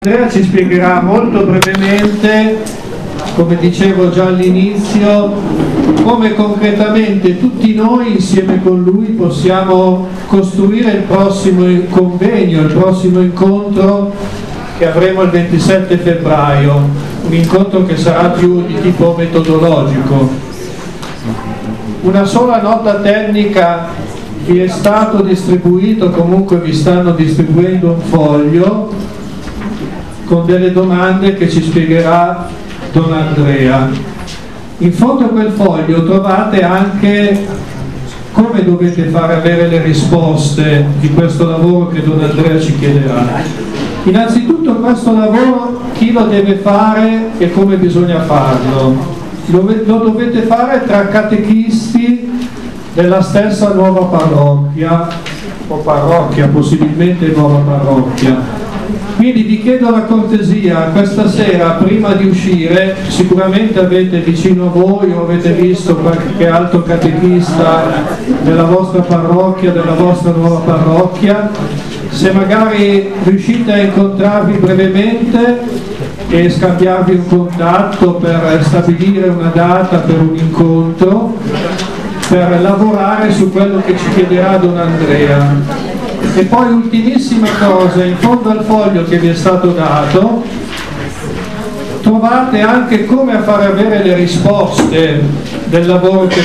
Andrea ci spiegherà molto brevemente, come dicevo già all'inizio, come concretamente tutti noi insieme con lui possiamo costruire il prossimo convegno, il prossimo incontro che avremo il 27 febbraio, un incontro che sarà più di tipo metodologico. Una sola nota tecnica: vi è stato distribuito, comunque vi stanno distribuendo un foglio con delle domande che ci spiegherà Don Andrea. In fondo a quel foglio trovate anche come dovete fare avere le risposte di questo lavoro che Don Andrea ci chiederà. Innanzitutto questo lavoro chi lo deve fare e come bisogna farlo? Lo dovete fare tra catechisti della stessa nuova parrocchia, o parrocchia, possibilmente nuova parrocchia. Quindi vi chiedo la cortesia, questa sera prima di uscire, sicuramente avete vicino a voi o avete visto qualche altro catechista della vostra parrocchia, della vostra nuova parrocchia, se magari riuscite a incontrarvi brevemente e scambiarvi un contatto per stabilire una data per un incontro, per lavorare su quello che ci chiederà Don Andrea. E poi ultimissima cosa, in fondo al foglio che vi è stato dato trovate anche come fare avere le risposte del lavoro che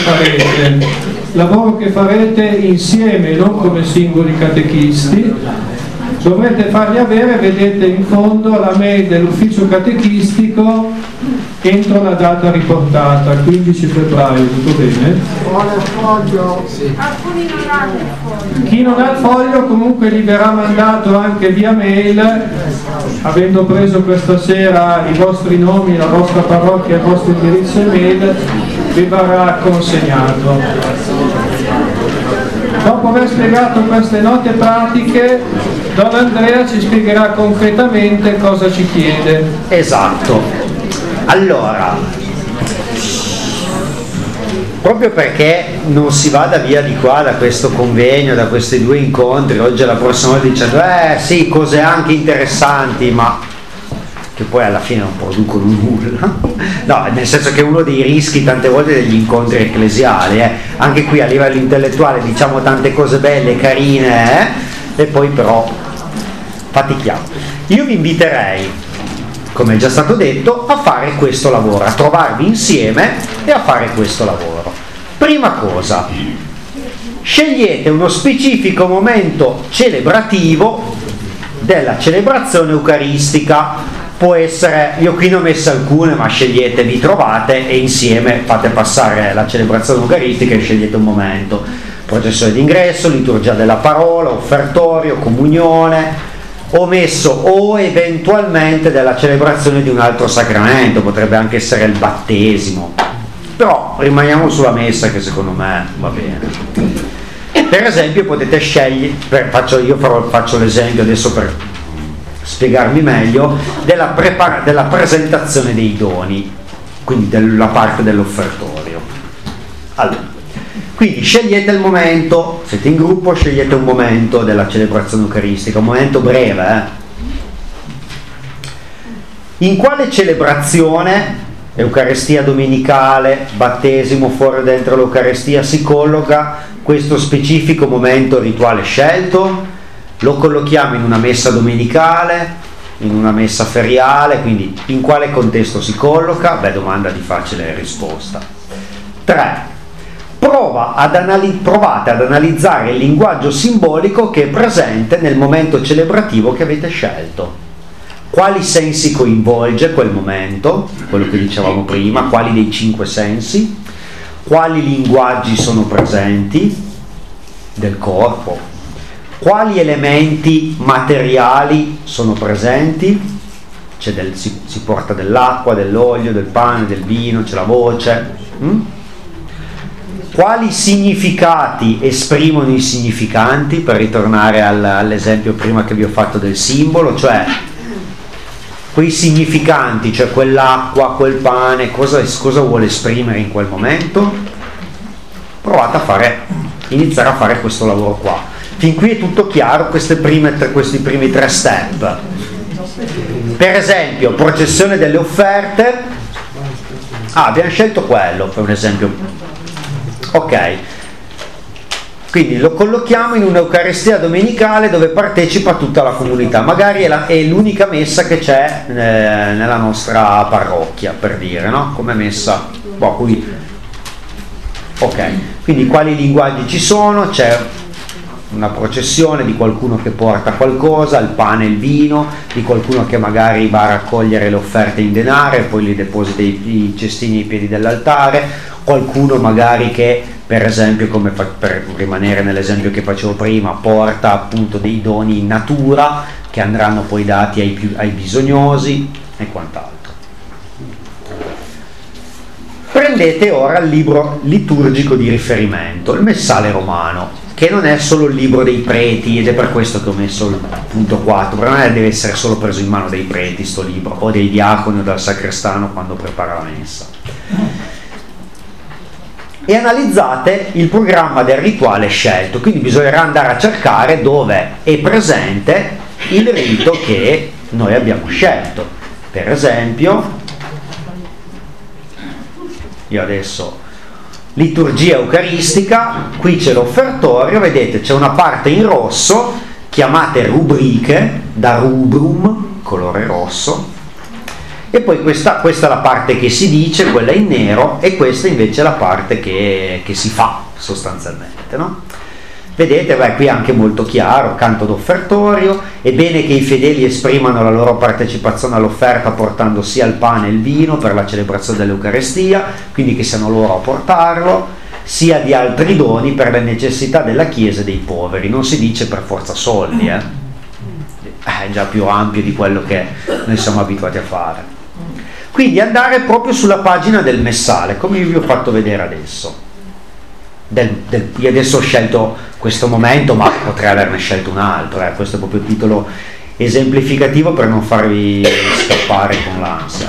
farete insieme, non come singoli catechisti. Dovrete farli avere, vedete in fondo la mail dell'ufficio catechistico entro la data riportata, 15 febbraio, tutto bene? Alcuni non hanno il foglio. Chi non ha il foglio comunque gli verrà mandato anche via mail, avendo preso questa sera i vostri nomi, la vostra parrocchia, il vostro indirizzo email, vi verrà consegnato. Dopo aver spiegato queste note pratiche, Don Andrea ci spiegherà concretamente cosa ci chiede. Esatto. Allora, proprio perché non si vada via di qua da questo convegno, da questi due incontri, oggi e la prossima volta dicendo sì, cose anche interessanti, ma che poi alla fine non producono nulla. No, nel senso che uno dei rischi tante volte degli incontri ecclesiali, anche qui a livello intellettuale diciamo tante cose belle, carine, e poi però fatichiamo. Io vi inviterei, come è già stato detto, a fare questo lavoro, a trovarvi insieme e a fare questo lavoro. Prima cosa, scegliete uno specifico momento celebrativo della celebrazione eucaristica. Può essere, io qui ne ho messe alcune, ma scegliete, vi trovate e insieme fate passare la celebrazione eucaristica e scegliete un momento. Processione d'ingresso, liturgia della parola, offertorio, comunione. Ho messo o eventualmente della celebrazione di un altro sacramento, potrebbe anche essere il battesimo, però rimaniamo sulla messa che secondo me va bene. Per esempio potete scegliere, faccio l'esempio adesso per spiegarmi meglio, della presentazione dei doni, quindi della parte dell'offertorio. Allora, quindi scegliete il momento, siete in gruppo, scegliete un momento della celebrazione eucaristica, un momento breve. In quale celebrazione, Eucaristia domenicale, battesimo, fuori o dentro l'Eucaristia, si colloca questo specifico momento rituale scelto? Lo collochiamo in una messa domenicale, in una messa feriale, quindi in quale contesto si colloca? Beh, domanda di facile risposta. 3. Provate ad analizzare il linguaggio simbolico che è presente nel momento celebrativo che avete scelto. Quali sensi coinvolge quel momento, quello che dicevamo prima, quali dei 5 sensi, quali linguaggi sono presenti del corpo, quali elementi materiali sono presenti, si porta dell'acqua, dell'olio, del pane, del vino, c'è la voce. Quali significati esprimono i significanti, per ritornare all'esempio prima che vi ho fatto del simbolo, cioè quei significanti, cioè quell'acqua, quel pane, cosa vuole esprimere in quel momento? Provate iniziare a fare questo lavoro qua. Fin qui è tutto chiaro, questi primi 3 step. Per esempio, processione delle offerte. Abbiamo scelto quello per un esempio. Ok. Quindi lo collochiamo in un'Eucaristia domenicale dove partecipa tutta la comunità. Magari è l'unica messa che c'è nella nostra parrocchia, per dire, no? Come messa. Ok. Quindi quali linguaggi ci sono? C'è una processione di qualcuno che porta qualcosa, il pane e il vino, di qualcuno che magari va a raccogliere le offerte in denaro e poi li deposita i cestini ai piedi dell'altare, qualcuno magari che, per esempio, come per rimanere nell'esempio che facevo prima, porta appunto dei doni in natura che andranno poi dati ai bisognosi e quant'altro. Prendete ora il libro liturgico di riferimento, il Messale Romano, che non è solo il libro dei preti, ed è per questo che ho messo il punto 4, però non deve essere solo preso in mano dai preti sto libro, o dei diaconi o dal sacrestano quando prepara la messa. E analizzate il programma del rituale scelto, quindi bisognerà andare a cercare dove è presente il rito che noi abbiamo scelto. Per esempio, io adesso liturgia eucaristica, qui c'è l'offertorio, vedete c'è una parte in rosso, chiamate rubriche, da rubrum, colore rosso, e poi questa è la parte che si dice, quella in nero, e questa invece è la parte che si fa sostanzialmente, no? Vedete, qui è anche molto chiaro, canto d'offertorio, è bene che i fedeli esprimano la loro partecipazione all'offerta portando sia il pane e il vino per la celebrazione dell'Eucarestia, quindi che siano loro a portarlo, sia di altri doni per le necessità della Chiesa e dei poveri. Non si dice per forza soldi, è già più ampio di quello che noi siamo abituati a fare. Quindi andare proprio sulla pagina del Messale, come vi ho fatto vedere adesso. Io adesso ho scelto questo momento, ma potrei averne scelto un altro, questo è proprio il titolo esemplificativo per non farvi scappare con l'ansia.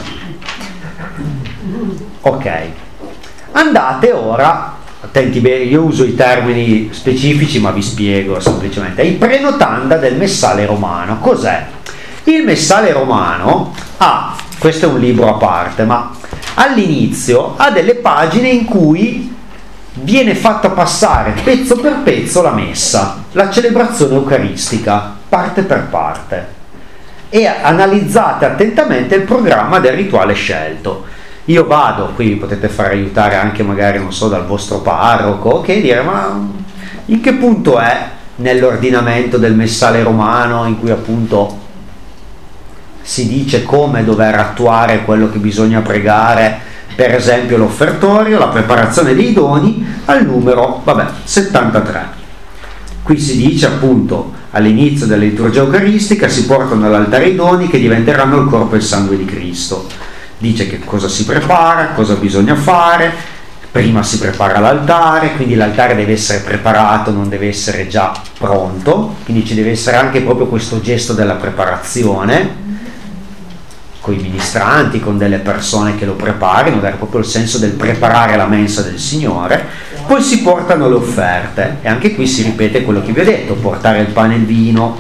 Ok, andate ora, attenti bene, io uso i termini specifici ma vi spiego semplicemente, il prenotanda del Messale Romano. Cos'è? Il Messale Romano questo è un libro a parte, ma all'inizio ha delle pagine in cui viene fatta passare pezzo per pezzo la messa, la celebrazione eucaristica, parte per parte, e analizzate attentamente il programma del rituale scelto. Io vado, qui vi potete far aiutare anche magari, non so, dal vostro parroco, che dire, ma in che punto è nell'ordinamento del Messale Romano in cui appunto si dice come dover attuare quello che bisogna pregare, per esempio l'offertorio, la preparazione dei doni, al numero 73. Qui si dice appunto all'inizio della liturgia eucaristica si portano all'altare i doni che diventeranno il corpo e il sangue di Cristo. Dice che cosa si prepara, cosa bisogna fare. Prima si prepara l'altare, quindi l'altare deve essere preparato, non deve essere già pronto, quindi ci deve essere anche proprio questo gesto della preparazione, con i ministranti, con delle persone che lo preparino, dare proprio il senso del preparare la mensa del Signore. Poi si portano le offerte, e anche qui si ripete quello che vi ho detto, portare il pane e il vino.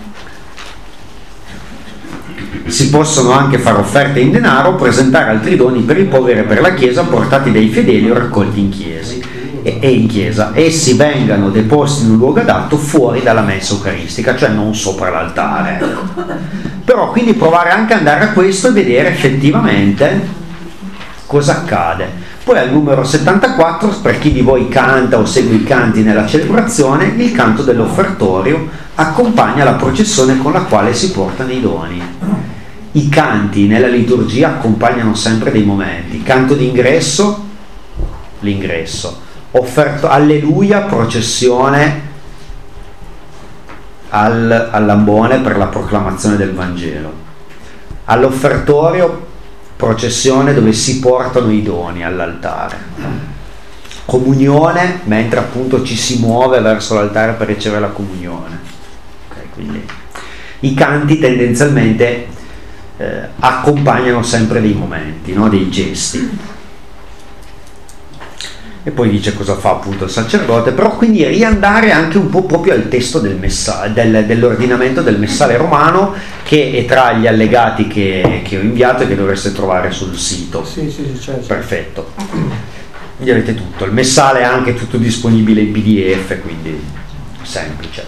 Si possono anche fare offerte in denaro, presentare altri doni per i poveri e per la Chiesa, portati dai fedeli o raccolti in chiesa. Essi vengano deposti in un luogo adatto fuori dalla mensa eucaristica, cioè non sopra l'altare. Però quindi provare anche ad andare a questo e vedere effettivamente cosa accade. Poi al numero 74, per chi di voi canta o segue i canti nella celebrazione, il canto dell'offertorio accompagna la processione con la quale si portano i doni. I canti nella liturgia accompagnano sempre dei momenti. Canto d'ingresso, l'ingresso. Alleluia, processione all'ambone per la proclamazione del Vangelo. All'offertorio, processione dove si portano i doni all'altare. Comunione, mentre appunto ci si muove verso l'altare per ricevere la comunione. Quindi i canti tendenzialmente accompagnano sempre dei momenti, no? Dei gesti. e poi dice cosa fa appunto il sacerdote, però quindi riandare anche un po' proprio al testo dell'ordinamento del messale romano, che è tra gli allegati che ho inviato e che dovreste trovare sul sito. Sì, certo. Perfetto, quindi avete tutto, il messale è anche tutto disponibile in PDF, quindi semplice.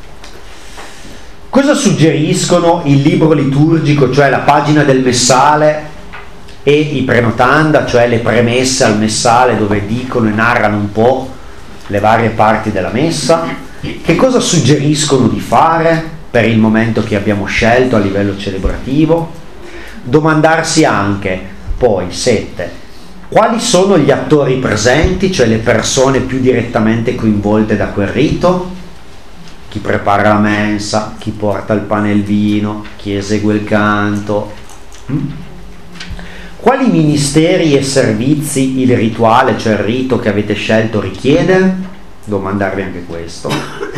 Cosa suggeriscono il libro liturgico, cioè la pagina del messale, e i prenotanda, cioè le premesse al messale dove dicono e narrano un po' le varie parti della messa? Che cosa suggeriscono di fare per il momento che abbiamo scelto a livello celebrativo? Domandarsi anche, poi, 7, quali sono gli attori presenti, cioè le persone più direttamente coinvolte da quel rito? Chi prepara la mensa, chi porta il pane e il vino, chi esegue il canto. Quali ministeri e servizi il rituale, cioè il rito che avete scelto, richiede? Domandarvi anche questo.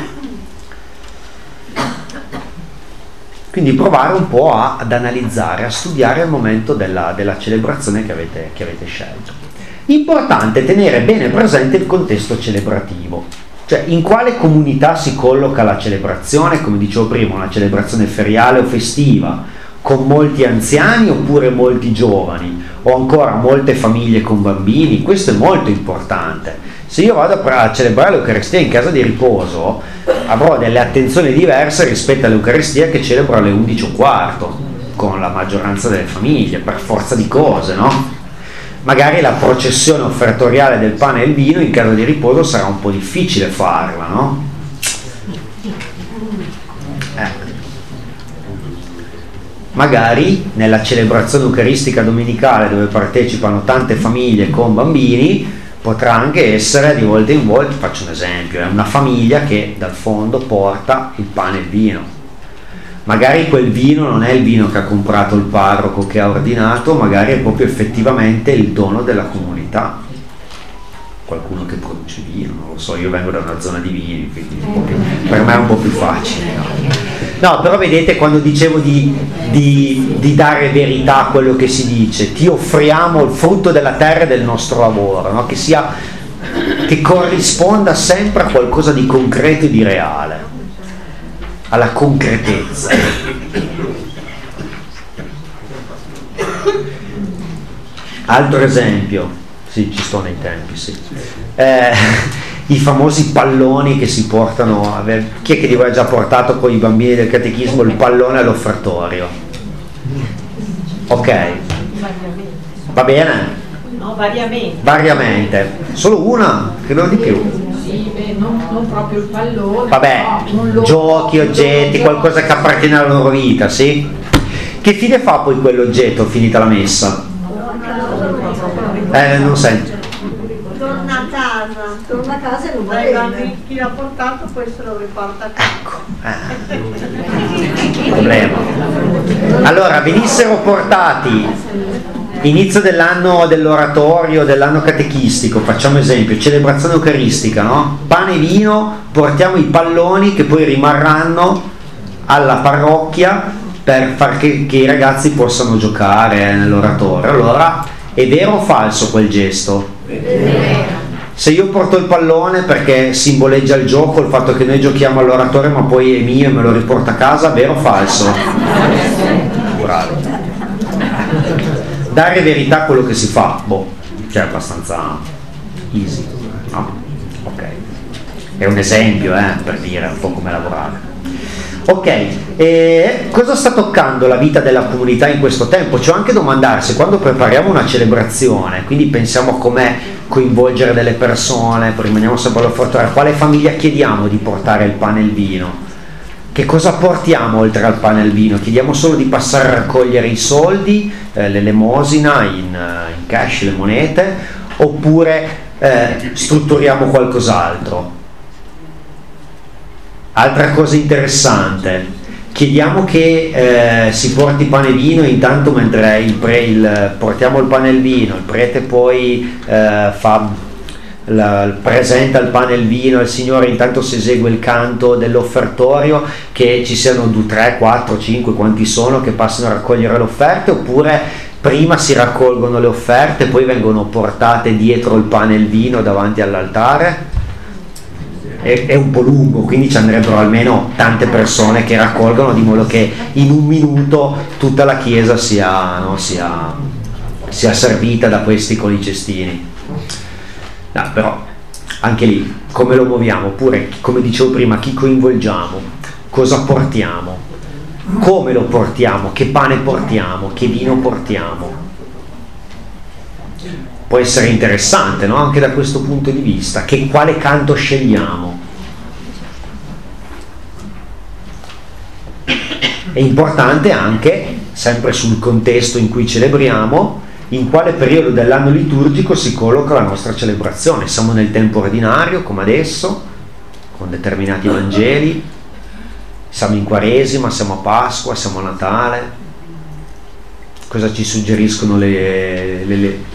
Quindi provare un po' ad analizzare, a studiare il momento della celebrazione che avete scelto. Importante tenere bene presente il contesto celebrativo, cioè in quale comunità si colloca la celebrazione, come dicevo prima, una celebrazione feriale o festiva, con molti anziani oppure molti giovani, o ancora molte famiglie con bambini. Questo è molto importante. Se io vado a celebrare l'Eucaristia in casa di riposo, avrò delle attenzioni diverse rispetto all'Eucaristia che celebro alle 11:15 con la maggioranza delle famiglie, per forza di cose, no? Magari la processione offertoriale del pane e il vino in casa di riposo sarà un po' difficile farla, no? Magari nella celebrazione eucaristica domenicale, dove partecipano tante famiglie con bambini, potrà anche essere di volta in volta, faccio un esempio, è una famiglia che dal fondo porta il pane e il vino. Magari quel vino non è il vino che ha comprato il parroco, che ha ordinato, magari è proprio effettivamente il dono della comunità. Qualcuno che produce vino, non lo so, io vengo da una zona di vini, quindi per me è un po' più facile, no, però vedete, quando dicevo di dare verità a quello che si dice, ti offriamo il frutto della terra e del nostro lavoro, no? Che corrisponda sempre a qualcosa di concreto e di reale, alla concretezza. Altro esempio, sì, ci sto nei tempi, sì. I famosi palloni che si portano, chi è che di voi ha già portato con i bambini del catechismo il pallone all'offertorio? Ok, va bene? No, variamente. Variamente, solo una, credo di più. Sì, non proprio il pallone. Vabbè, giochi, oggetti, qualcosa che appartiene alla loro vita, sì? Che fine fa poi quell'oggetto finita la messa? Non sento. Torna a casa e non va bene. Chi l'ha portato poi se lo riporta a casa. Ecco, problema. Allora, venissero portati inizio dell'anno dell'oratorio, dell'anno catechistico, facciamo esempio, celebrazione eucaristica, no? Pane e vino, portiamo i palloni che poi rimarranno alla parrocchia per far che i ragazzi possano giocare nell'oratorio. Allora, è vero o falso quel gesto? Se io porto il pallone perché simboleggia il gioco, il fatto che noi giochiamo all'oratorio ma poi è mio e me lo riporto a casa, vero o falso? Bravi. Dare verità a quello che si fa, cioè abbastanza easy, no? Ok, è un esempio per dire un po' come lavorare. Ok, cosa sta toccando la vita della comunità in questo tempo? Cioè anche domandarsi, quando prepariamo una celebrazione, quindi pensiamo a come coinvolgere delle persone, poi rimaniamo sempre all'offertorio, a quale famiglia chiediamo di portare il pane e il vino? Che cosa portiamo oltre al pane e al vino? Chiediamo solo di passare a raccogliere i soldi, l'elemosina in cash, le monete, oppure strutturiamo qualcos'altro? Altra cosa interessante, chiediamo che si porti pane e vino, intanto mentre portiamo il pane e il vino, il prete poi presenta il pane e il vino al Signore, intanto si esegue il canto dell'offertorio, che ci siano 2, 3, 4, 5, quanti sono, che passano a raccogliere le offerte, oppure prima si raccolgono le offerte, poi vengono portate dietro il pane e il vino davanti all'altare. È un po' lungo, quindi ci andrebbero almeno tante persone che raccolgono, di modo che in un minuto tutta la chiesa sia servita da questi con i cestini. No, però anche lì come lo muoviamo, oppure come dicevo prima, chi coinvolgiamo, cosa portiamo, come lo portiamo, che pane portiamo, che vino portiamo. Può essere interessante, no? Anche da questo punto di vista, quale canto scegliamo. È importante anche, sempre sul contesto in cui celebriamo, in quale periodo dell'anno liturgico si colloca la nostra celebrazione. Siamo nel tempo ordinario, come adesso, con determinati Vangeli, siamo in Quaresima, siamo a Pasqua, siamo a Natale. Cosa ci suggeriscono le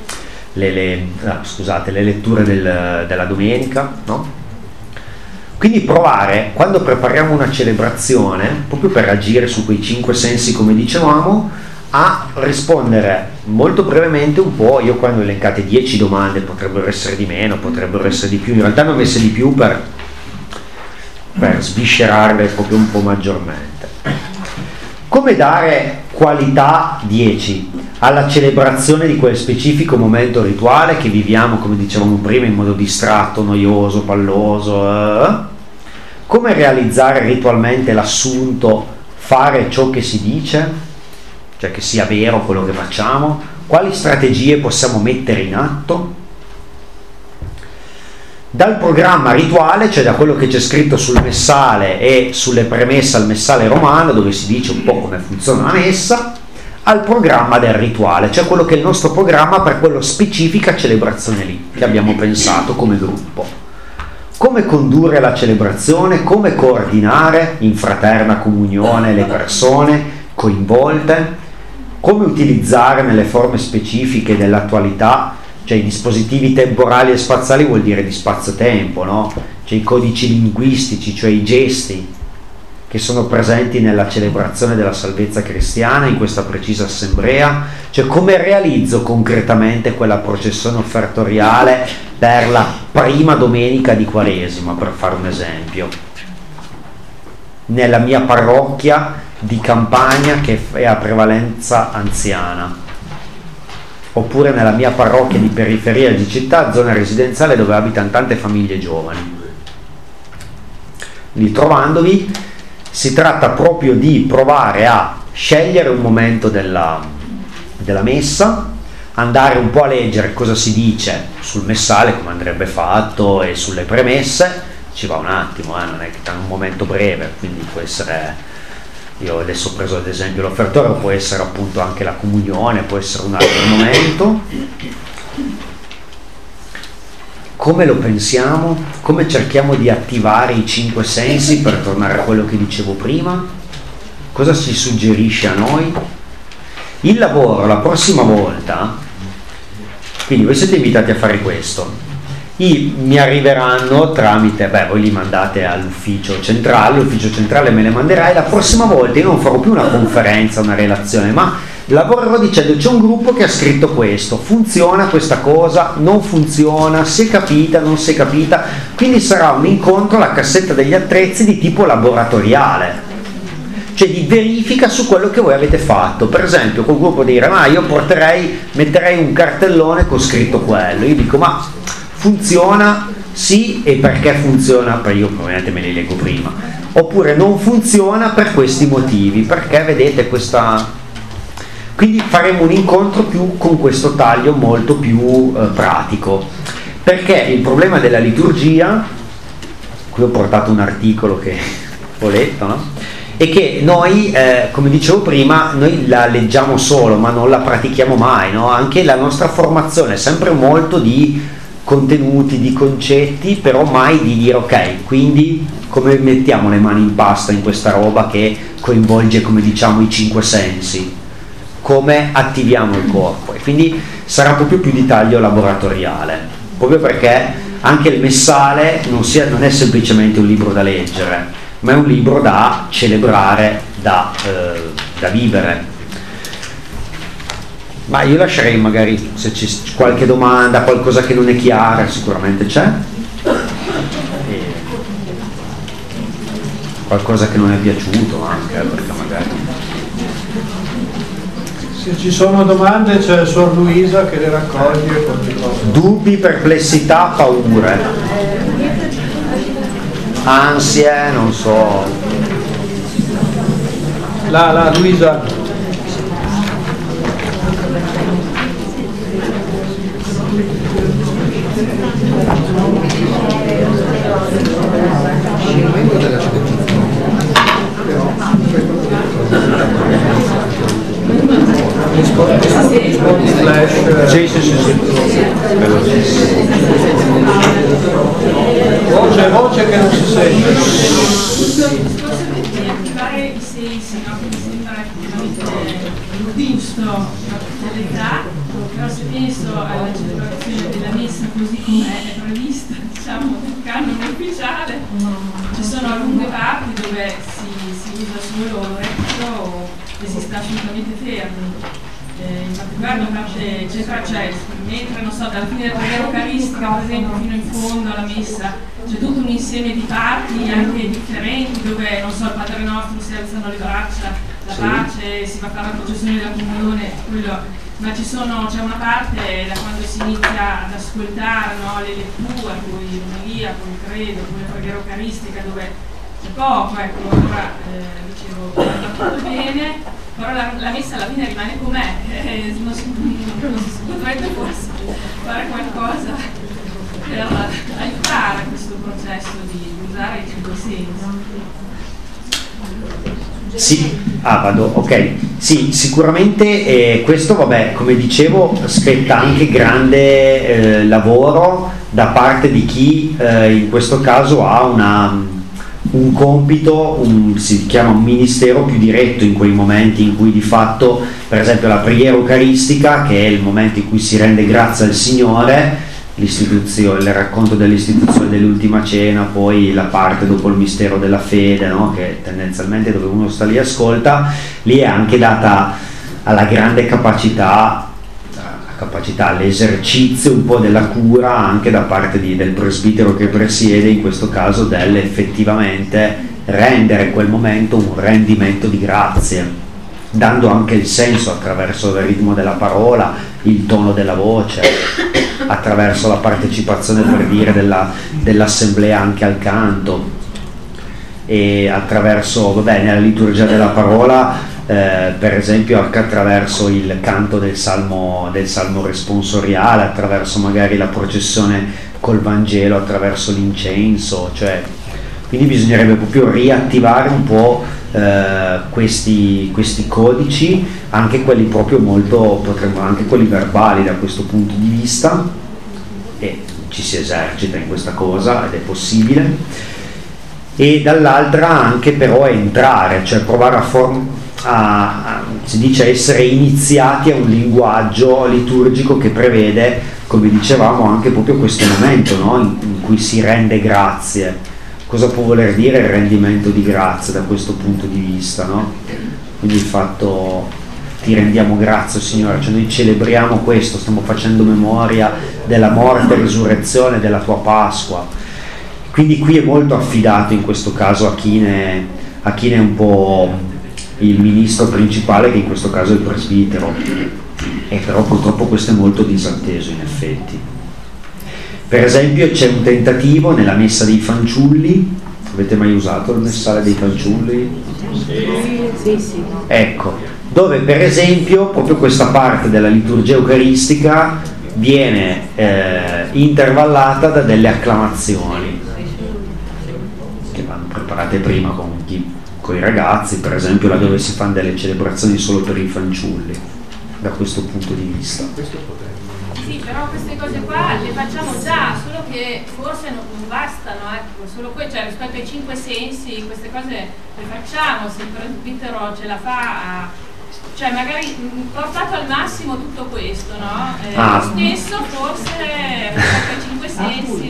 letture della domenica, no? Quindi provare, quando prepariamo una celebrazione, proprio per agire su quei 5 sensi come dicevamo, a rispondere molto brevemente un po'. Io quando ho elencate 10 domande, potrebbero essere di meno, potrebbero essere di più, in realtà ne ho messe di più per sviscerarle proprio un po' maggiormente. Come dare qualità 10 alla celebrazione di quel specifico momento rituale che viviamo, come dicevamo prima, in modo distratto, noioso, palloso? Come realizzare ritualmente l'assunto fare ciò che si dice, cioè che sia vero quello che facciamo? Quali strategie possiamo mettere in atto? Dal programma rituale, cioè da quello che c'è scritto sul messale e sulle premesse al messale romano, dove si dice un po' come funziona la messa, al programma del rituale, cioè quello che è il nostro programma per quella specifica celebrazione lì, che abbiamo pensato come gruppo. Come condurre la celebrazione, come coordinare in fraterna comunione le persone coinvolte, come utilizzare nelle forme specifiche dell'attualità, cioè i dispositivi temporali e spaziali vuol dire di spazio-tempo, no? Cioè i codici linguistici, cioè i gesti che sono presenti nella celebrazione della salvezza cristiana in questa precisa assemblea, cioè come realizzo concretamente quella processione offertoriale per la prima domenica di Quaresima, per fare un esempio, nella mia parrocchia di campagna che è a prevalenza anziana, oppure nella mia parrocchia di periferia di città, zona residenziale dove abitano tante famiglie giovani. Quindi trovandovi si tratta proprio di provare a scegliere un momento della messa, andare un po' a leggere cosa si dice sul messale, come andrebbe fatto, e sulle premesse. Ci va un attimo, non è che è un momento breve, quindi può essere, io adesso ho preso ad esempio l'offertorio, può essere appunto anche la comunione, può essere un altro momento. Come lo pensiamo? Come cerchiamo di attivare i 5 sensi, per tornare a quello che dicevo prima? Cosa ci suggerisce a noi? Il lavoro la prossima volta, quindi voi siete invitati a fare questo, mi arriveranno tramite, voi li mandate all'ufficio centrale, l'ufficio centrale me le manderai, la prossima volta io non farò più una conferenza, una relazione, ma lavorerò dicendo c'è un gruppo che ha scritto questo, funziona questa cosa, non funziona, si è capita, non si è capita, quindi sarà un incontro alla cassetta degli attrezzi di tipo laboratoriale, cioè di verifica su quello che voi avete fatto. Per esempio col gruppo dire ma io metterei un cartellone con scritto quello, io dico ma funziona? Sì, e perché funziona? Perché io ovviamente me li leggo prima. Oppure non funziona per questi motivi, perché vedete questa... Quindi faremo un incontro più con questo taglio molto più pratico, perché il problema della liturgia, qui ho portato un articolo che ho letto, no? È che noi, come dicevo prima, noi la leggiamo solo ma non la pratichiamo mai, no? Anche la nostra formazione è sempre molto di contenuti, di concetti, però mai di dire ok, quindi come mettiamo le mani in pasta in questa roba che coinvolge, come diciamo, i 5 sensi, come attiviamo il corpo. E quindi sarà proprio più di taglio laboratoriale, proprio perché anche il messale non è semplicemente un libro da leggere, ma è un libro da celebrare, da vivere. Ma io lascerei magari, se c'è qualche domanda, qualcosa che non è chiara, sicuramente c'è. Qualcosa che non è piaciuto anche, perché magari... Se ci sono domande c'è Suor Luisa che le raccoglie. Dubbi, perplessità, paure, ansie, non so. La Luisa. Sì, sì, sì, sì. Voce che non si sente. Attivare i sensi, no? Che mi sembra giusto dell'età, però se penso alla celebrazione della messa così come è prevista, diciamo, nel canone ufficiale, ci sono lunghe parti dove si usa solo l'orecchio e si sta assolutamente fermi. In particolare la parte centrale, mentre non so, dalla fine della preghiera eucaristica per esempio fino in fondo alla messa c'è tutto un insieme di parti anche differenti dove non so, il Padre Nostro si alzano le braccia, la pace, si va a fare la processione della comunione, ma c'è una parte da quando si inizia ad ascoltare, no, le letture, poi l'omelia, poi il credo, poi la preghiera eucaristica dove c'è poco, ecco, allora dicevo, va tutto bene. Però la messa alla fine rimane com'è, non si potrebbe forse fare qualcosa per aiutare questo processo di usare i cinque sensi. Sì, vado, ok. Sì, sicuramente questo, vabbè, come dicevo, spetta anche grande lavoro da parte di chi in questo caso ha un compito, si chiama un ministero più diretto in quei momenti in cui di fatto, per esempio la preghiera eucaristica, che è il momento in cui si rende grazie al Signore, il racconto dell'istituzione dell'ultima cena, poi la parte dopo il mistero della fede, no? Che tendenzialmente dove uno sta lì e ascolta, lì è anche data alla grande capacità, l'esercizio un po' della cura anche da parte del presbitero che presiede, in questo caso effettivamente rendere quel momento un rendimento di grazie, dando anche il senso attraverso il ritmo della parola, il tono della voce, attraverso la partecipazione, per dire, dell'assemblea anche al canto, e attraverso, nella liturgia della parola, per esempio anche attraverso il canto del salmo responsoriale, attraverso magari la processione col Vangelo, attraverso l'incenso, cioè, quindi bisognerebbe proprio riattivare un po' questi codici, anche quelli proprio potremmo anche quelli verbali da questo punto di vista, e ci si esercita in questa cosa ed è possibile, e dall'altra anche però entrare, cioè provare si dice essere iniziati a un linguaggio liturgico che prevede, come dicevamo, anche proprio questo momento, no? in cui si rende grazie. Cosa può voler dire il rendimento di grazie da questo punto di vista, no? Quindi il fatto, ti rendiamo grazie Signore, cioè noi celebriamo questo, stiamo facendo memoria della morte e risurrezione della tua Pasqua. Quindi qui è molto affidato in questo caso a chi ne è un po' il ministro principale, che in questo caso è il presbitero, e però purtroppo questo è molto disatteso in effetti. Per esempio c'è un tentativo nella messa dei fanciulli. Avete mai usato il messale dei fanciulli? Sì. Ecco, dove per esempio proprio questa parte della liturgia eucaristica viene intervallata da delle acclamazioni che vanno preparate prima con i ragazzi, per esempio laddove si fanno delle celebrazioni solo per i fanciulli, da questo punto di vista. Sì, però queste cose qua le facciamo già, solo che forse non bastano, ecco, solo cioè rispetto ai cinque sensi queste cose le facciamo, se il presbitero ce la fa, cioè magari portato al massimo tutto questo, no? Lo stesso forse rispetto ai cinque sensi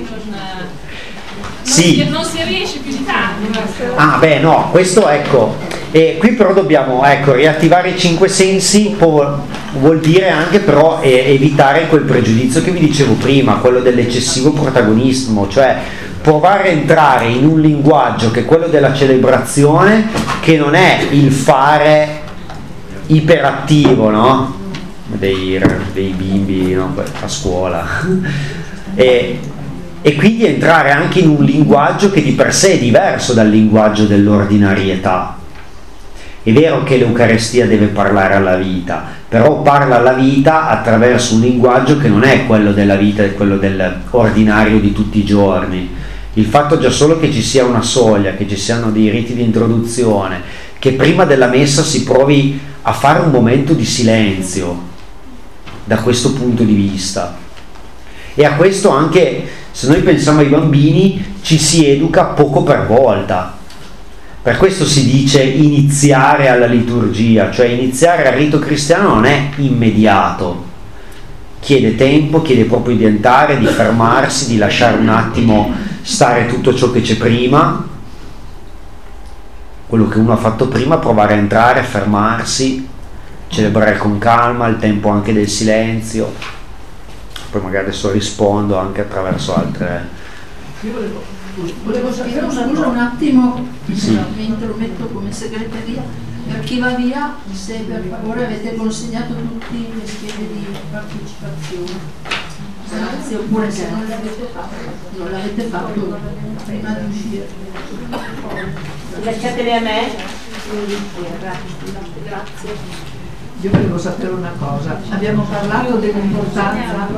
non si riesce più di tanto. No, questo ecco, e qui però dobbiamo riattivare i cinque sensi vuol dire anche però evitare quel pregiudizio che vi dicevo prima, quello dell'eccessivo protagonismo, cioè provare a entrare in un linguaggio che è quello della celebrazione, che non è il fare iperattivo, no? Dei bimbi, no? A scuola e quindi entrare anche in un linguaggio che di per sé è diverso dal linguaggio dell'ordinarietà. È vero che l'Eucarestia deve parlare alla vita, però parla alla vita attraverso un linguaggio che non è quello della vita, è quello dell'ordinario di tutti i giorni. Il fatto già solo che ci sia una soglia, che ci siano dei riti di introduzione, che prima della messa si provi a fare un momento di silenzio da questo punto di vista. E a questo anche, se noi pensiamo ai bambini, ci si educa poco per volta. Per questo si dice iniziare alla liturgia, cioè iniziare al rito cristiano non è immediato, chiede tempo, chiede proprio di entrare, di fermarsi, di lasciare un attimo stare tutto ciò che c'è prima, quello che uno ha fatto prima, provare a entrare, fermarsi, celebrare con calma, il tempo anche del silenzio, poi magari adesso rispondo anche attraverso altre... Volevo sapere una cosa un attimo, mentre lo metto come segreteria, per chi va via, se per favore avete consegnato tutti le schede di partecipazione. Grazie, oppure se non l'avete fatto prima di uscire. Lasciatele a me. Grazie. Io volevo sapere una cosa, abbiamo parlato dell'importanza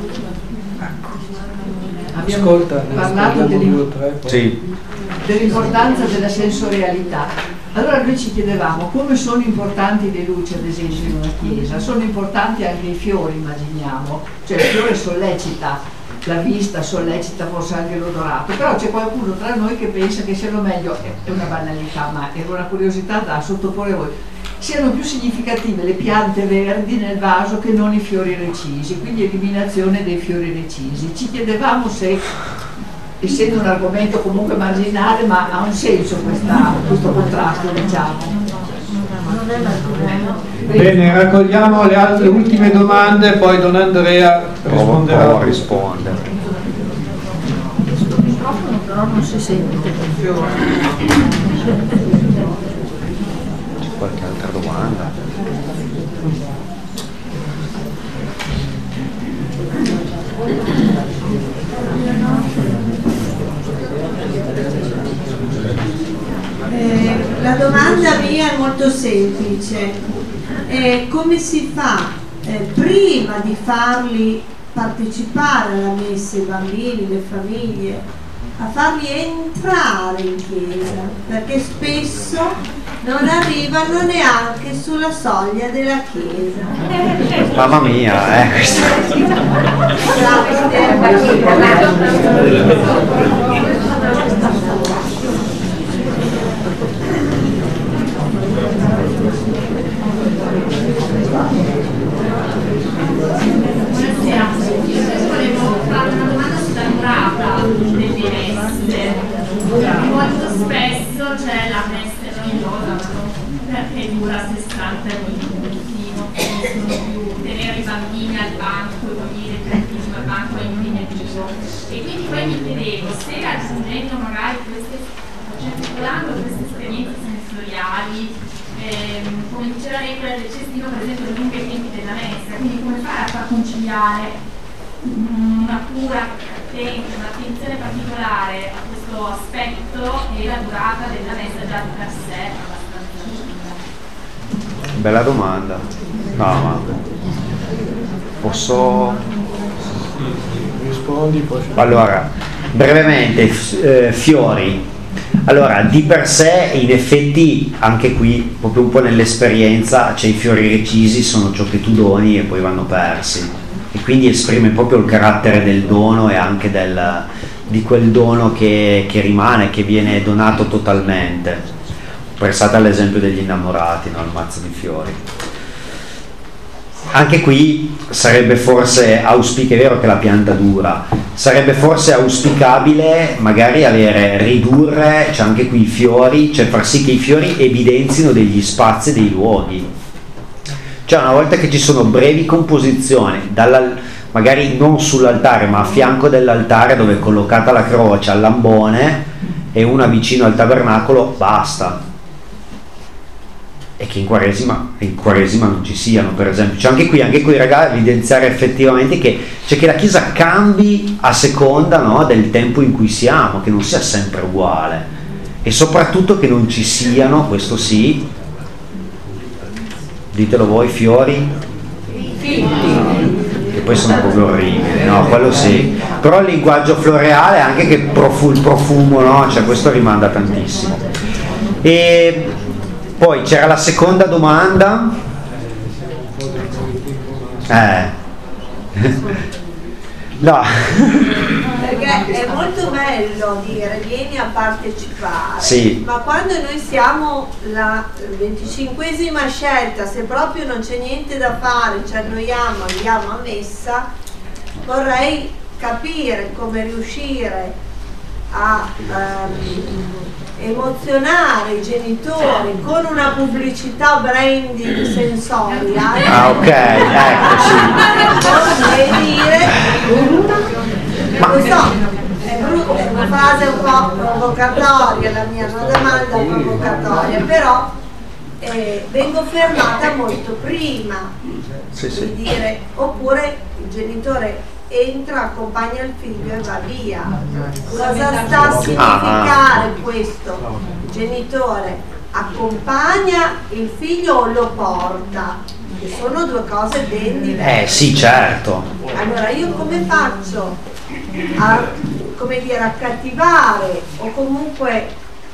dell'importanza della sensorialità. Allora noi ci chiedevamo come sono importanti le luci, ad esempio, in una chiesa. Sono importanti anche i fiori, immaginiamo, cioè il fiore sollecita la vista, sollecita forse anche l'odorato, però c'è qualcuno tra noi che pensa che sia lo meglio, è una banalità ma è una curiosità da sottoporre a voi, siano più significative le piante verdi nel vaso che non i fiori recisi, quindi eliminazione dei fiori recisi. Ci chiedevamo se, essendo un argomento comunque marginale, ma ha un senso questo contrasto, diciamo. Bene, raccogliamo le ultime domande, poi Don Andrea risponderà. Può rispondere. Il microfono però non si sente. C'è qualche altra domanda? La domanda mia è molto semplice. Come si fa prima di farli partecipare alla messa, i bambini, le famiglie, a farli entrare in chiesa? Perché spesso non arrivano neanche sulla soglia della chiesa. Mamma mia, Volevo fare una domanda sulla durata delle messe. Molto spesso c'è la messa noiosa perché dura 60 minuti, non possono più tenere i bambini al banco, il tantissimo al banco è impegnativo. E quindi poi mi chiedevo se aggiungendo magari circolando queste esperienze sensoriali, come dice la regola del cestino, per esempio, lungo i tempi della messa, quindi come fare a far conciliare una cura attenta, un'attenzione particolare a questo aspetto e la durata della messa già di per sé abbastanza lunga? bella domanda. No, ma posso... Rispondi, poi... Allora, brevemente, fiori. Allora, di per sé, in effetti, anche qui, proprio un po' nell'esperienza, i fiori recisi sono ciò che tu doni e poi vanno persi. E quindi esprime proprio il carattere del dono e anche di quel dono che rimane, che viene donato totalmente. Pensate all'esempio degli innamorati, no? Il mazzo di fiori. Anche qui sarebbe forse è vero che la pianta dura, sarebbe forse auspicabile magari ridurre, c'è anche qui i fiori, cioè far sì che i fiori evidenzino degli spazi e dei luoghi. Cioè una volta che ci sono brevi composizioni, magari non sull'altare ma a fianco dell'altare dove è collocata la croce al lambone e una vicino al tabernacolo, basta. E che in Quaresima non ci siano, per esempio. Cioè anche qui ragazzi, evidenziare effettivamente che la Chiesa cambi a seconda, no, del tempo in cui siamo, che non sia sempre uguale, e soprattutto che non ci siano, questo sì, ditelo voi, fiori che poi sono proprio orribili, no, quello sì, però il linguaggio floreale anche che il profumo, no, cioè questo rimanda tantissimo. E poi c'era la seconda domanda, no. Perché è molto bello dire vieni a partecipare, sì. Ma quando noi siamo la 25esima scelta, se proprio non c'è niente da fare, ci annoiamo, andiamo a messa, vorrei capire come riuscire a emozionare i genitori con una pubblicità branding sensoriale. Ah, ok, eccoci. Vorrei dire, lo so, è una frase un po' provocatoria, la mia, una domanda provocatoria, però vengo fermata molto prima di dire, oppure il genitore entra, accompagna il figlio e va via. Cosa sta a significare questo? Il genitore accompagna il figlio o lo porta? Che sono due cose ben diverse. Sì, certo. Allora io come faccio a, come dire, accattivare o comunque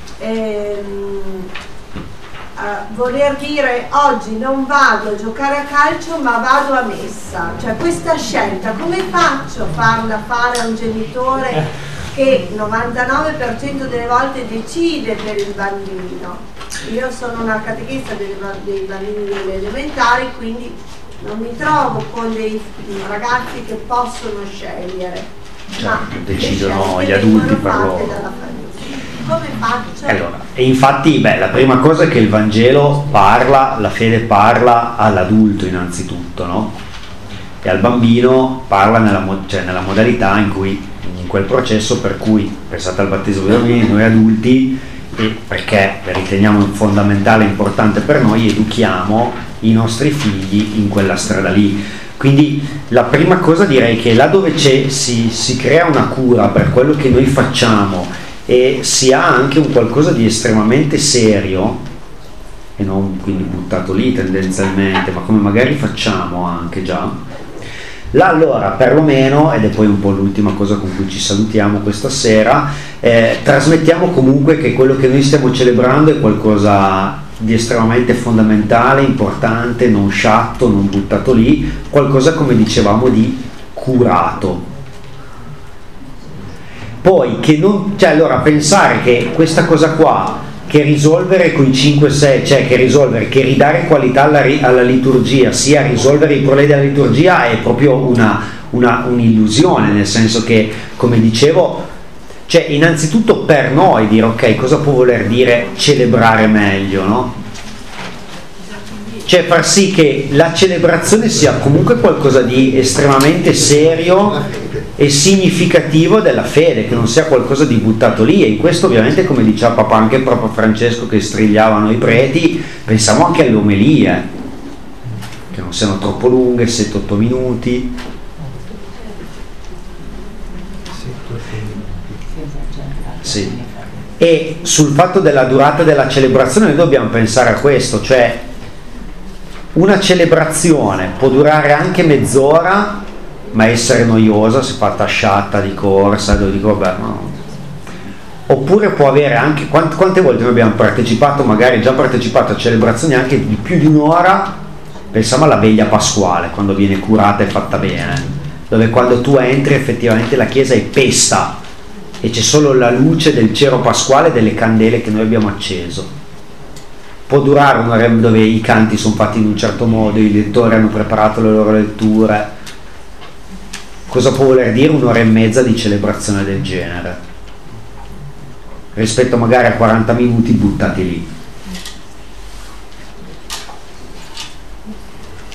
a voler dire oggi non vado a giocare a calcio ma vado a messa, cioè questa scelta come faccio a farla fare a un genitore che il 99% delle volte decide per il bambino? Io sono una catechista dei bambini delle elementari, quindi non mi trovo con dei ragazzi che possono scegliere, ma decidono gli adulti per loro. dalla famiglia. Come faccio? Allora, e infatti la prima cosa è che il Vangelo parla, la fede parla all'adulto innanzitutto, no? E al bambino parla nella modalità in cui, in quel processo per cui, pensate al battesimo dei bambini, noi adulti, e perché riteniamo fondamentale e importante per noi, educhiamo i nostri figli in quella strada lì. Quindi la prima cosa direi che là dove si crea una cura per quello che noi facciamo e si ha anche un qualcosa di estremamente serio e non quindi buttato lì tendenzialmente, ma come magari facciamo anche già, là allora perlomeno, ed è poi un po' l'ultima cosa con cui ci salutiamo questa sera, trasmettiamo comunque che quello che noi stiamo celebrando è qualcosa di estremamente fondamentale, importante, non sciatto, non buttato lì, qualcosa come dicevamo di curato. Poi che non, cioè allora pensare che questa cosa qua, che risolvere con i 5-6, cioè che ridare qualità alla liturgia sia risolvere i problemi della liturgia, è proprio un'illusione, nel senso che, come dicevo, cioè innanzitutto per noi dire ok, cosa può voler dire celebrare meglio, no? Cioè far sì che la celebrazione sia comunque qualcosa di estremamente serio e significativo della fede, che non sia qualcosa di buttato lì. E in questo ovviamente, come diceva papà anche proprio Francesco che strigliavano i preti, pensiamo anche alle omelie, che non siano troppo lunghe, 7-8 minuti. Sì. E sul fatto della durata della celebrazione noi dobbiamo pensare a questo, cioè una celebrazione può durare anche mezz'ora ma essere noiosa se fatta sciatta di corsa, dove dico vabbè, no. Oppure può avere anche, quante volte noi abbiamo partecipato, magari già partecipato a celebrazioni anche di più di un'ora, pensiamo alla veglia pasquale, quando viene curata e fatta bene, dove quando tu entri effettivamente la chiesa è pesta e c'è solo la luce del cero pasquale e delle candele che noi abbiamo acceso. Può durare un'ora dove i canti sono fatti in un certo modo, i lettori hanno preparato le loro letture. Cosa può voler dire un'ora e mezza di celebrazione del genere rispetto magari a 40 minuti buttati lì?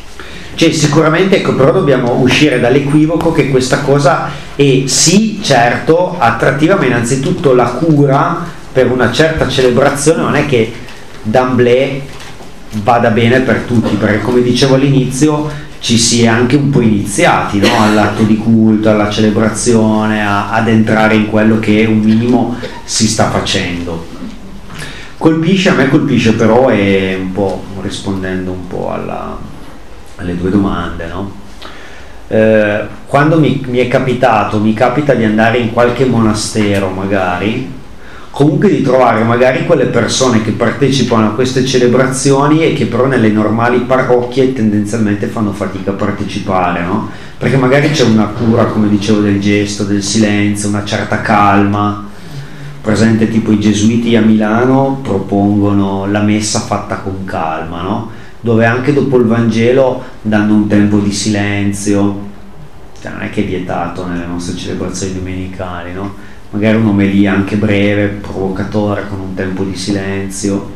Cioè sicuramente, ecco, però dobbiamo uscire dall'equivoco che questa cosa è sì, certo, attrattiva, ma innanzitutto la cura per una certa celebrazione non è che d'emblée vada bene per tutti, perché come dicevo all'inizio ci si è anche un po' iniziati, no? All'atto di culto, alla celebrazione, ad entrare in quello che un minimo si sta facendo. A me colpisce però, è un po' rispondendo un po' alle due domande, no? Quando mi capita di andare in qualche monastero magari, comunque di trovare magari quelle persone che partecipano a queste celebrazioni e che però nelle normali parrocchie tendenzialmente fanno fatica a partecipare, no? Perché magari c'è una cura, come dicevo, del gesto, del silenzio, una certa calma. Presente, tipo i gesuiti a Milano propongono la messa fatta con calma, no? Dove anche dopo il Vangelo danno un tempo di silenzio, cioè non è che è vietato nelle nostre celebrazioni domenicali, no? Magari un'omelia anche breve, provocatoria, con un tempo di silenzio,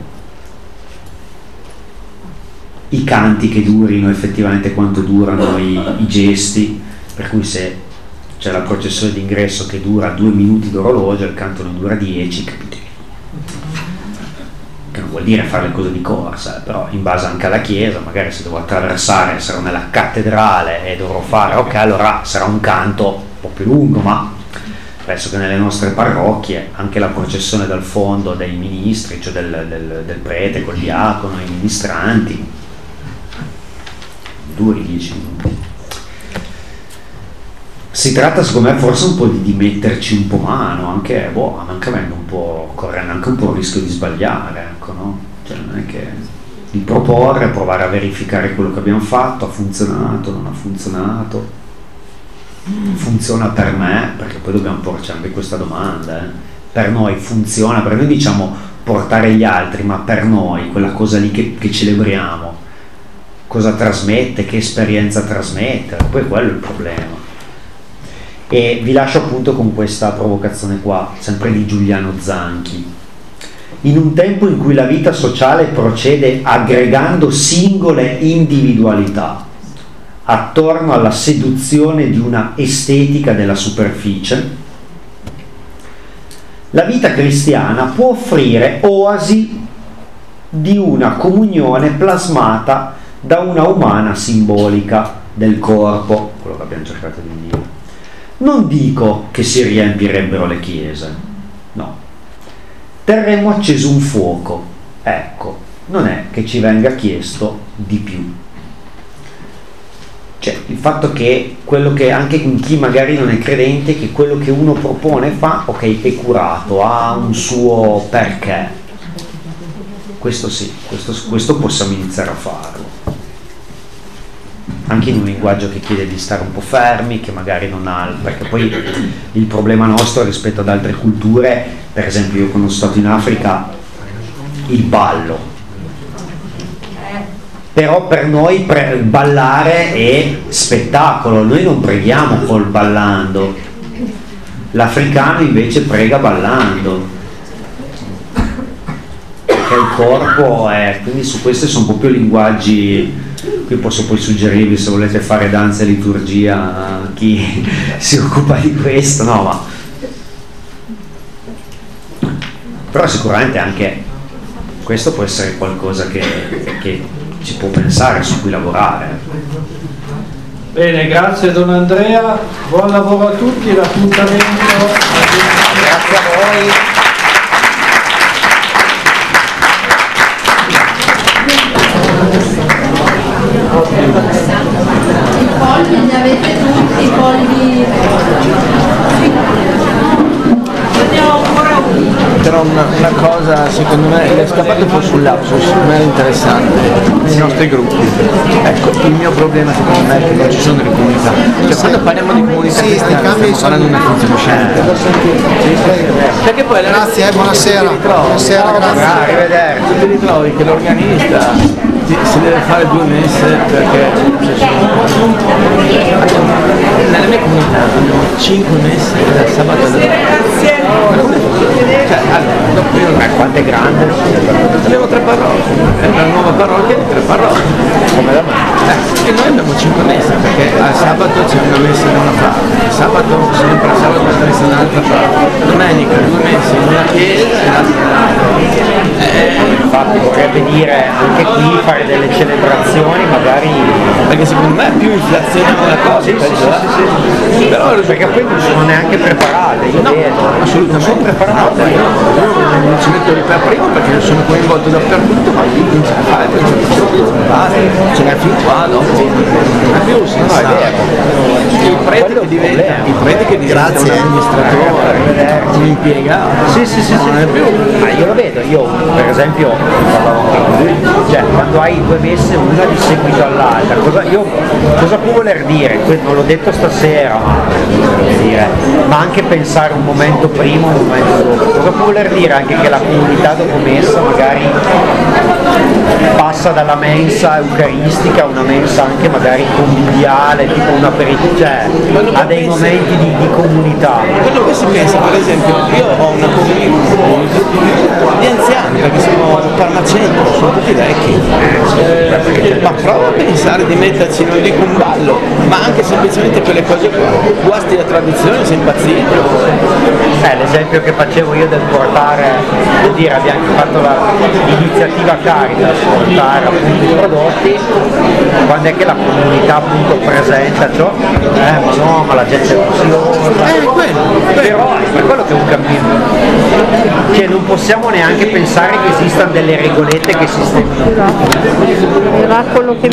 i canti che durino effettivamente quanto durano i gesti, per cui se c'è la processione d'ingresso che dura 2 minuti d'orologio, il canto ne dura 10, capite? Che non vuol dire fare le cose di corsa, però in base anche alla chiesa, magari se devo attraversare, sarò nella cattedrale e dovrò fare, ok, allora sarà un canto un po' più lungo, ma penso che nelle nostre parrocchie anche la processione dal fondo dei ministri, cioè del prete col diacono, i ministranti, duri 10 minuti. Si tratta secondo me forse un po' di metterci un po' mano, anche avendo un po', correndo anche un po' il rischio di sbagliare, ecco, no? Cioè non è che di proporre, provare a verificare quello che abbiamo fatto, ha funzionato, non ha funzionato, funziona per me, perché poi dobbiamo porci anche questa domanda, per noi funziona, per noi diciamo portare gli altri, ma per noi quella cosa lì che celebriamo, cosa trasmette, che esperienza trasmette, poi quello è il problema. E vi lascio appunto con questa provocazione qua, sempre di Giuliano Zanchi. In un tempo in cui la vita sociale procede aggregando singole individualità attorno alla seduzione di una estetica della superficie, la vita cristiana può offrire oasi di una comunione plasmata da una umana simbolica del corpo, quello che abbiamo cercato di dire. Non dico che si riempirebbero le chiese, no. Terremmo acceso un fuoco, ecco, non è che ci venga chiesto di più. Cioè, il fatto che quello che anche in chi magari non è credente, che quello che uno propone fa, ok, è curato, ha un suo perché. Questo sì, questo possiamo iniziare a farlo. Anche in un linguaggio che chiede di stare un po' fermi, che magari non ha, perché poi il problema nostro rispetto ad altre culture, per esempio io quando sono stato in Africa, il ballo, però per noi ballare è spettacolo, noi non preghiamo col ballando, l'africano invece prega ballando, perché il corpo è, quindi su questi sono proprio linguaggi. Qui posso poi suggerirvi, se volete fare danza e liturgia, a chi si occupa di questo, no, ma però sicuramente anche questo può essere qualcosa che ci può pensare, su cui lavorare. Bene, grazie Don Andrea, buon lavoro a tutti e l'appuntamento. Grazie a voi. I polli li avete tutti, i polli. Però una cosa, secondo me, è scappato un po' sul lapsus, ma è interessante, nei nostri gruppi. Ecco, il mio problema secondo me è che non ci sono delle comunità. Cioè quando parliamo di comunità cristiana stiamo parlando di una funzione scientifica. Perché poi grazie, buonasera. Buonasera, grazie. Arrivederci. Tu ti ritrovi che l'organista si deve fare 2 messe perché nella mia comunità abbiamo 5 messe dal sabato alla domenica. Cioè, allora, dopo io Quanto è grande? abbiamo 3 parrocchie, è una nuova parrocchia di 3 parrocchie, come da me. E noi abbiamo 5 messe, perché al sabato c'è una messa in una parte, il sabato sempre al sabato una messa in un'altra parte, domenica 2 messe in una chiesa e l'altra in un'altra. Infatti vorrebbe dire anche qui fare delle celebrazioni magari, Perché secondo me più inflazioniamo la cosa, sì. Però perché poi non sono neanche preparate, io vedo, assolutamente non sono preparate. Io non ci metto lì per primo perché sono coinvolto dappertutto, ma lì non ce la fai, poi ce l'hai fin qua dopo, non è più senza. No, è vero. Il prete che diventa un amministratore, un impiegato, non è più. Ma io lo vedo, io per esempio parlavo anche con lui, cioè quando hai 2 messe una di seguito all'altra, cosa può voler dire? Non l'ho detto stasera, ma anche pensare un momento prima, un momento dopo, cosa può voler dire anche che la comunità dopo messa magari passa dalla mensa eucaristica a una mensa anche magari conviviale, tipo un aperitivo, cioè ha dei momenti di comunità. Quello che si pensa, per esempio, io ho una comunità di anziani, perché siamo farmaceuti, sono tutti vecchi, ma prova a pensare di metterci, non dico un ballo, ma anche semplicemente quelle cose qua, guasti la tradizione, sei impazzito. L'esempio che facevo io del portare, vuol dire abbiamo fatto l'iniziativa Caritas, portare appunto i prodotti, quando è che la comunità appunto presenta ciò, ma no, ma la gente è ansiosa, però è per quello che è un cammino, cioè non possiamo neanche pensare che esistano delle regolette che sistemano. Era quello che